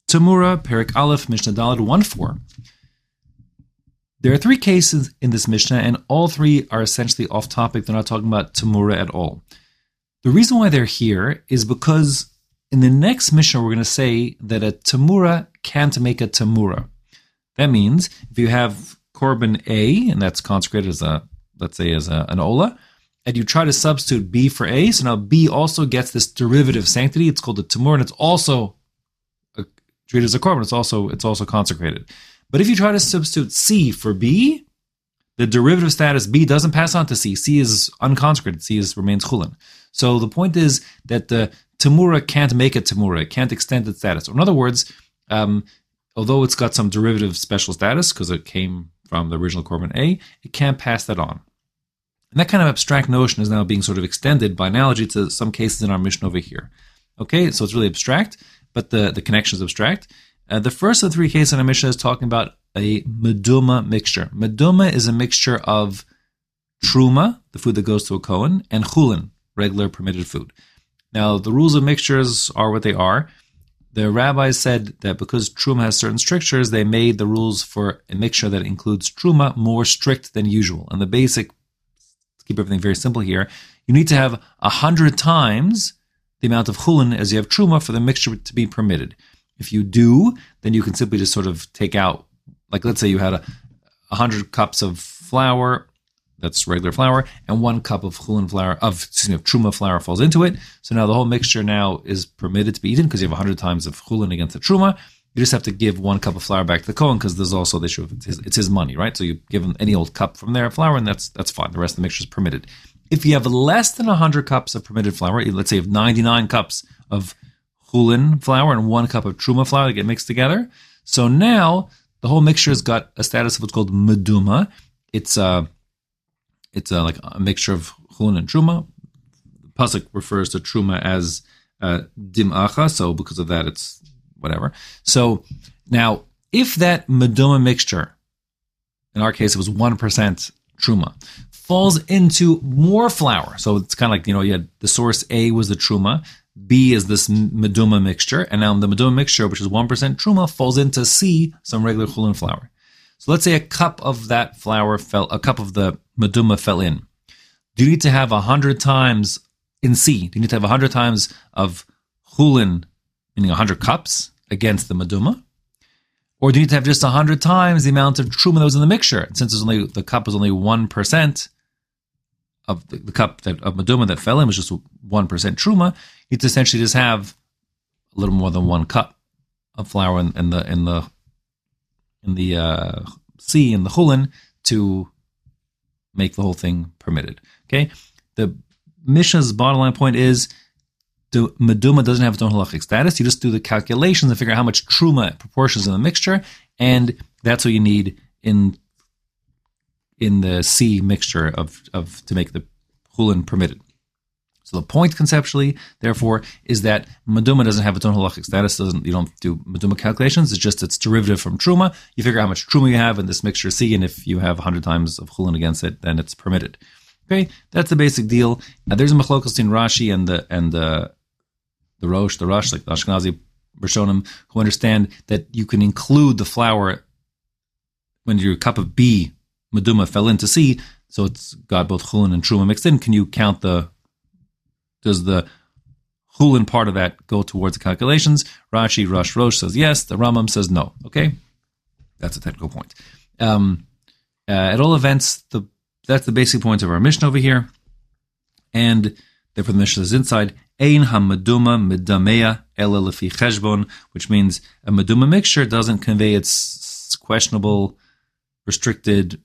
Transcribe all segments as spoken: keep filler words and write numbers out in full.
Tamura, Perik Aleph, Mishnah Daled one four. There are three cases in this Mishnah, and all three are essentially off topic. They're not talking about Tamura at all. The reason why they're here is because in the next Mishnah, we're going to say that a Tamura can't make a Tamura. That means if you have Korban A, and that's consecrated as a, let's say, as a, an Ola, and you try to substitute B for A, so now B also gets this derivative sanctity. It's called a Tamura, and it's also a, treated as a Korban. It's also, it's also consecrated. But if you try to substitute C for B, the derivative status B doesn't pass on to C. C is unconsecrated. C is remains chulin. So the point is that the Tamura can't make a Tamura. It can't extend its status. Or in other words, um, although it's got some derivative special status because it came from the original Korban A, it can't pass that on. And that kind of abstract notion is now being sort of extended by analogy to some cases in our Mishnah over here. Okay, so it's really abstract, but the, the connection is abstract. Uh, the first of the three cases in our Mishnah is talking about a meduma mixture. Meduma is a mixture of truma, the food that goes to a Kohen, and chulin, regular permitted food. Now, the rules of mixtures are what they are. The rabbis said that because truma has certain strictures, they made the rules for a mixture that includes truma more strict than usual. And the basic, to keep everything very simple here, you need to have a hundred times the amount of chulin as you have truma for the mixture to be permitted. If you do, then you can simply just sort of take out, like let's say you had a, a hundred cups of flour, that's regular flour, and one cup of chulin flour, of, excuse me, of truma flour falls into it. So now the whole mixture now is permitted to be eaten because you have a hundred times of chulin against the truma. You just have to give one cup of flour back to the Kohen because there's also the issue of it's his, it's his money, right? So you give him any old cup from there of flour, and that's that's fine. The rest of the mixture is permitted. If you have less than one hundred cups of permitted flour, let's say you have ninety-nine cups of chulin flour and one cup of truma flour that get mixed together. So now the whole mixture has got a status of what's called meduma. It's uh, it's uh, like a mixture of chulin and truma. The pasuk refers to truma as uh, dimacha, so because of that, it's whatever. So now, if that meduma mixture, in our case, it was one percent truma, falls into more flour, so it's kind of like, you know, you had the source A was the truma, B is this meduma mixture, and now the meduma mixture, which is one percent truma, falls into C, some regular chulin flour. So let's say a cup of that flour fell, a cup of the meduma fell in. Do you need to have a hundred times in C? Do you need to have a hundred times of chulin, meaning a hundred cups, against the meduma? Or do you need to have just a hundred times the amount of truma that was in the mixture? And since there's only, the cup is only one percent of the, the cup that of meduma that fell in was just one percent truma, you need to essentially just have a little more than one cup of flour in, in the in the in the uh, C in the chulin to make the whole thing permitted. Okay, the Mishnah's bottom line point is the meduma doesn't have its own halachic status. You just do the calculations and figure out how much truma proportions in the mixture, and that's what you need in in the C mixture of, of to make the chulin permitted. So the point conceptually, therefore, is that meduma doesn't have its own halachic status. Doesn't you don't do meduma calculations. It's just its derivative from truma. You figure out how much truma you have in this mixture C, and if you have one hundred times of chulin against it, then it's permitted. Okay, that's the basic deal. Now, there's a machlokas in Rashi and the and the the Rosh, the Rosh, like the Ashkenazi Rishonim, who understand that you can include the flour when your cup of B meduma fell into C, so it's got both chulin and truma mixed in. Can you count the, does the chulin part of that go towards the calculations? Rashi, Rosh, Rosh says yes. The Rambam says no. Okay? That's a technical point. Um, uh, at all events, the that's the basic point of our Mishnah over here. And therefore the Mishnah is inside, Ein ha-meduma medamea ela lefi cheshbon, which means a meduma mixture doesn't convey its questionable, restricted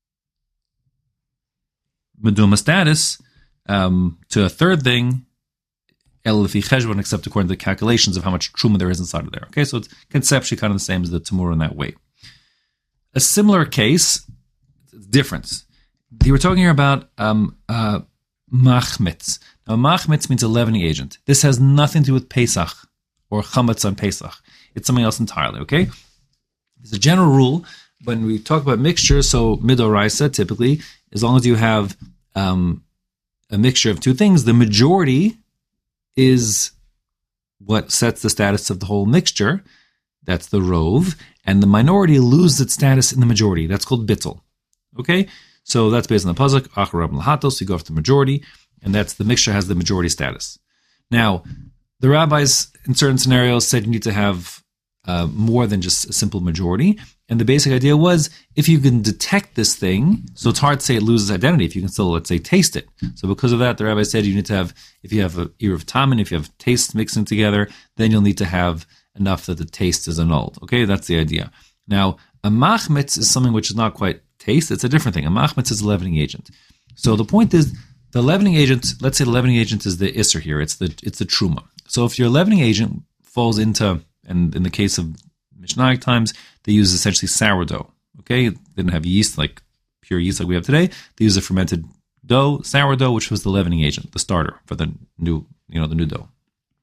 meduma status um, to a third thing, ela lefi cheshbon, except according to the calculations of how much truma there is inside of there. Okay, so it's conceptually kind of the same as the tamura in that way. A similar case, difference. You were talking here about um, uh, machmitz. Now, machmitz means a leavening agent. This has nothing to do with Pesach or chametz on Pesach. It's something else entirely, okay? There's a general rule when we talk about mixture, so midoraisa, typically, as long as you have um, a mixture of two things, the majority is what sets the status of the whole mixture. That's the rove. And the minority loses its status in the majority. That's called bittul. Okay? So that's based on the pasuk, Achar Rab Lahatos, you go off the majority, and that's the mixture has the majority status. Now, the rabbis in certain scenarios said you need to have uh, more than just a simple majority. And the basic idea was, if you can detect this thing, so it's hard to say it loses identity if you can still, let's say, taste it. So because of that, the rabbi said you need to have, if you have an ear of tamin, if you have tastes mixing together, then you'll need to have enough that the taste is annulled. Okay, that's the idea. Now, a machmitz is something which is not quite taste, it's a different thing. A machmitz is a leavening agent. So the point is, the leavening agent, let's say the leavening agent is the isser here, it's the it's the truma. So if your leavening agent falls into, and in the case of Mishnaic times, they use essentially sourdough. Okay, they didn't have yeast like pure yeast like we have today. They use a fermented dough, sourdough, which was the leavening agent, the starter for the new, you know, the new dough.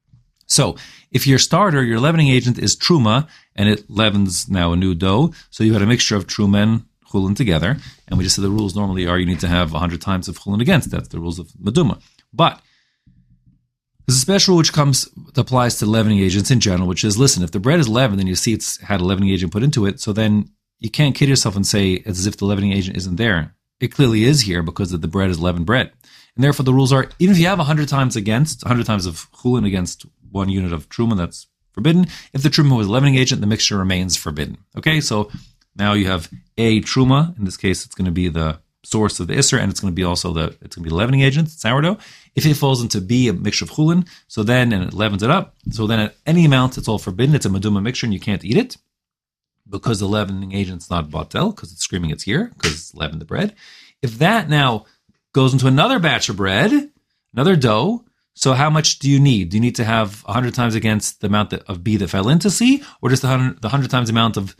So if your starter, your leavening agent is truma, and it leavens now a new dough, so you had a mixture of truma and chulin together, and we just said the rules normally are you need to have one hundred times of chulin against. That's the rules of meduma. But there's a special which comes applies to leavening agents in general, which is, listen, if the bread is leavened and you see it's had a leavening agent put into it, so then you can't kid yourself and say it's as if the leavening agent isn't there. It clearly is here because the bread is leavened bread. And therefore the rules are, even if you have one hundred times against, one hundred times of chulin against one unit of truma, that's forbidden. If the truma was a leavening agent, the mixture remains forbidden. Okay, so now you have a truma. In this case, it's going to be the source of the isser, and it's going to be also the it's going to be the leavening agent, sourdough. If it falls into B, a mixture of chulin, so then and it leavens it up, so then at any amount it's all forbidden. It's a meduma mixture, and you can't eat it because the leavening agent's not batel, because it's screaming it's here because it's leavened the bread. If that now goes into another batch of bread, another dough, so how much do you need? Do you need to have one hundred times against the amount that, of B that fell into C, or just the one hundred, the one hundred times amount of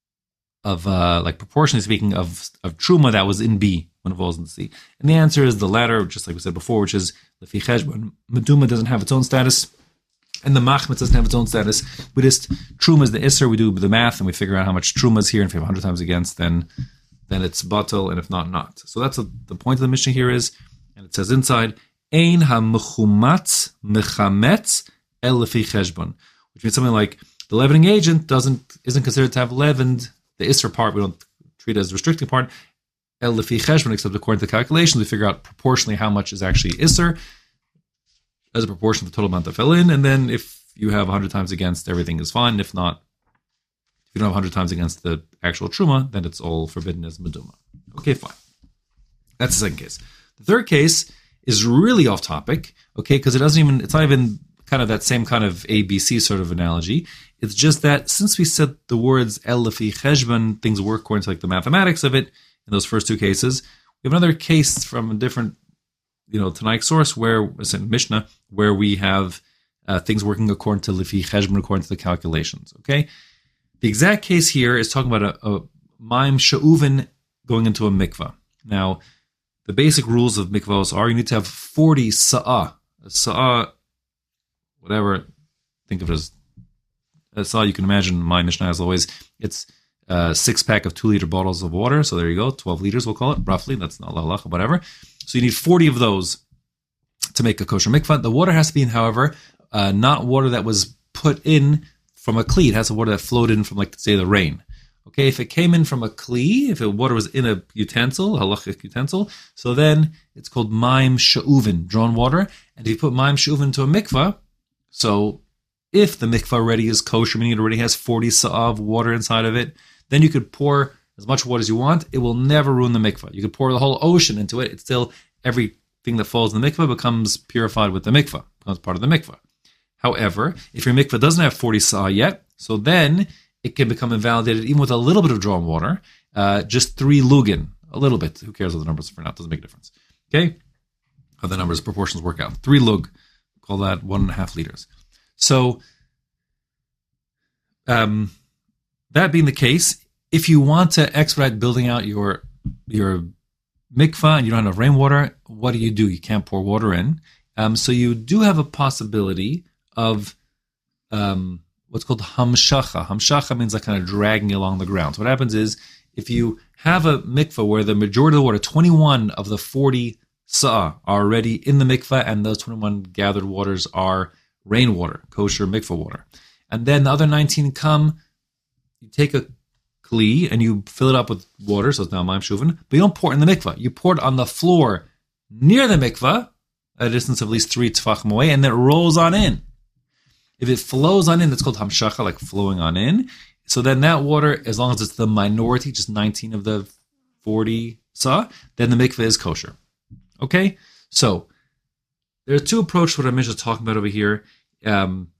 of uh, like proportionally speaking of of truma that was in B when it falls into C? And the answer is the latter, just like we said before, which is lefi cheshbon. Meduma doesn't have its own status, and the machmitz doesn't have its own status. We just, truma is the isser, we do the math, and we figure out how much truma is here, and if we have one hundred times against, then then it's batel, and if not, not. So that's what the point of the Mishnah here is, and it says inside, ein ha-mechumatz mechametz el lefi cheshbon, which means something like the leavening agent doesn't isn't considered to have leavened the isser part. We don't treat it as the restricting part, el lefi cheshbon, except according to the calculations, we figure out proportionally how much is actually isser as a proportion of the total amount that fell in, and then if you have one hundred times against, everything is fine. If not, if you don't have one hundred times against the actual truma, then it's all forbidden as meduma. Okay, fine. That's the second case. The third case is really off topic, okay, because it doesn't even, it's not even kind of that same kind of A B C sort of analogy. It's just that since we said the words el lefi cheshbon, things work according to like the mathematics of it in those first two cases. We have another case from a different, you know, Tanaic source where, it's in Mishnah, where we have uh, things working according to lefi cheshbon, according to the calculations, okay? The exact case here is talking about a, a maim she'uven going into a mikvah. Now, the basic rules of mikvahs are you need to have forty sa'ah. A sa'ah, whatever, think of it as a sa'ah, you can imagine my Mishnah as always, it's a six pack of two liter bottles of water. So there you go, twelve liters we'll call it, roughly. That's not la whatever. So you need forty of those to make a kosher mikvah. The water has to be, however, uh, not water that was put in from a kli. It has the water that flowed in from, like, say, the rain. Okay, if it came in from a kli, if the water was in a utensil, halachic utensil, so then it's called maim she'uven, drawn water. And if you put maim she'uven into a mikvah, so if the mikvah already is kosher, meaning it already has forty sa'ah of water inside of it, then you could pour as much water as you want. It will never ruin the mikvah. You could pour the whole ocean into it. It's still, everything that falls in the mikvah becomes purified with the mikvah, becomes part of the mikvah. However, if your mikvah doesn't have forty sa'ah yet, so then it can become invalidated even with a little bit of drawn water, uh, just three lugin, a little bit. Who cares what the numbers are for now? It doesn't make a difference. Okay? How the numbers, proportions work out. Three lug, call that one and a half liters. So, um, that being the case, if you want to expedite building out your your mikvah and you don't have enough rainwater, what do you do? You can't pour water in. Um, so you do have a possibility of um, what's called hamshacha. Hamshacha means like kind of dragging along the ground. So what happens is if you have a mikvah where the majority of the water, twenty-one of the forty sa'ah, are already in the mikvah, and those twenty-one gathered waters are rainwater, kosher mikvah water. And then the other nineteen come you take a kli and you fill it up with water, so it's now Maim Shuvin, but you don't pour it in the mikvah. You pour it on the floor near the mikvah, at a distance of at least three tefachim away, and then it rolls on in. If it flows on in, that's called hamshacha, like flowing on in. So then that water, as long as it's the minority, just nineteen of the forty sa, then the mikveh is kosher. Okay? So, there are two approaches to what I'm just talking about over here. Um,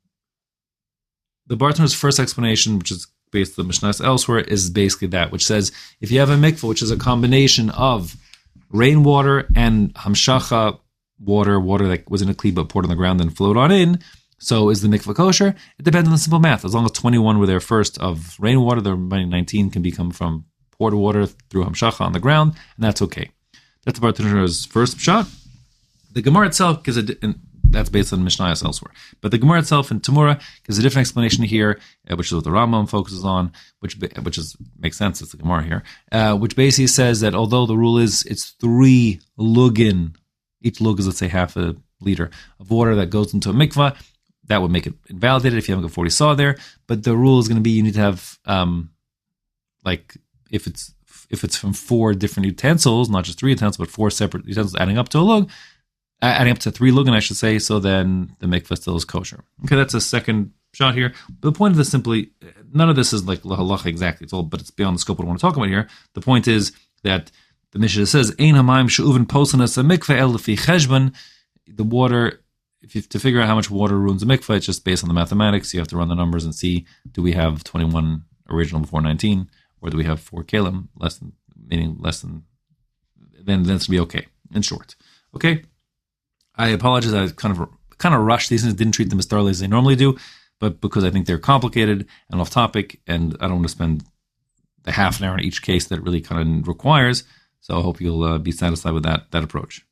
the Bartaner's first explanation, which is based on the Mishnahs elsewhere, is basically that, which says, if you have a mikveh, which is a combination of rainwater and hamshacha water, water that was in a kli but poured on the ground and flowed on in, so is the mikveh kosher? It depends on the simple math. As long as twenty-one were there first of rainwater, the remaining nineteen can become from poured water through hamshacha on the ground, and that's okay. That's the Bartaner's first shot. The Gemara itself gives a, and that's based on Mishnayos elsewhere, but the Gemara itself in Tamura gives a different explanation here, uh, which is what the Rambam focuses on, which which is makes sense. It's the Gemara here, uh, which basically says that although the rule is it's three lugin, each lug is let's say half a liter of water that goes into a mikvah, that would make it invalidated if you have a forty saw there. But the rule is going to be you need to have um, like if it's if it's from four different utensils, not just three utensils, but four separate utensils adding up to a lug. Adding up to three lugin, I should say, so then the mikveh still is kosher. Okay, that's a second shot here. But the point of this simply, none of this is like halacha exactly, it's all, but it's beyond the scope of what I want to talk about here. The point is that the Mishnah says, Ein hamayim she'uven posanas a mikveh el lefi cheshbon. The water, if you have to figure out how much water ruins a mikveh, it's just based on the mathematics. You have to run the numbers and see, do we have twenty-one original before nineteen, or do we have four kalim, less than, meaning less than, then, then it's going to be okay, in short. Okay? I apologize. I kind of kind of rushed these things, didn't treat them as thoroughly as they normally do, but because I think they're complicated and off topic, and I don't want to spend the half an hour in each case that it really kind of requires. So I hope you'll uh, be satisfied with that that approach.